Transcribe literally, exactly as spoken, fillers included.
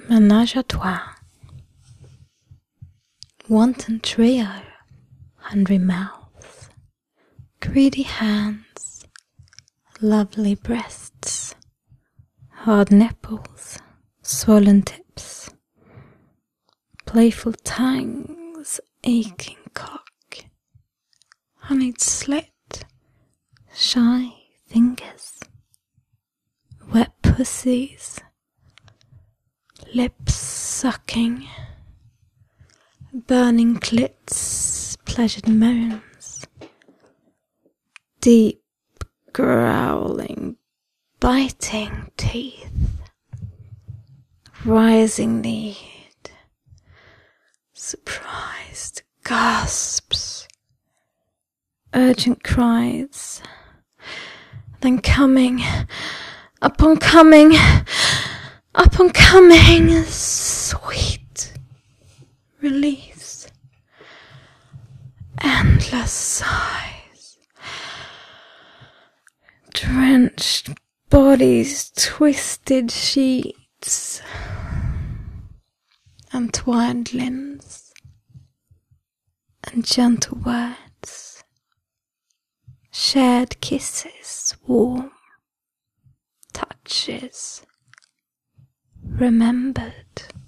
Ménage à trois. Wanton trio, hungry mouths, greedy hands, lovely breasts, hard nipples, swollen tips, playful tongues, aching cock, honeyed slit, shy fingers, wet pussies, lips sucking, burning clits, pleasured moans, deep growling, biting teeth, rising need, surprised gasps, urgent cries, then coming, upon coming, upon coming, sweet release, endless sighs, drenched bodies, twisted sheets, entwined limbs, and gentle words, shared kisses, warm touches, remembered.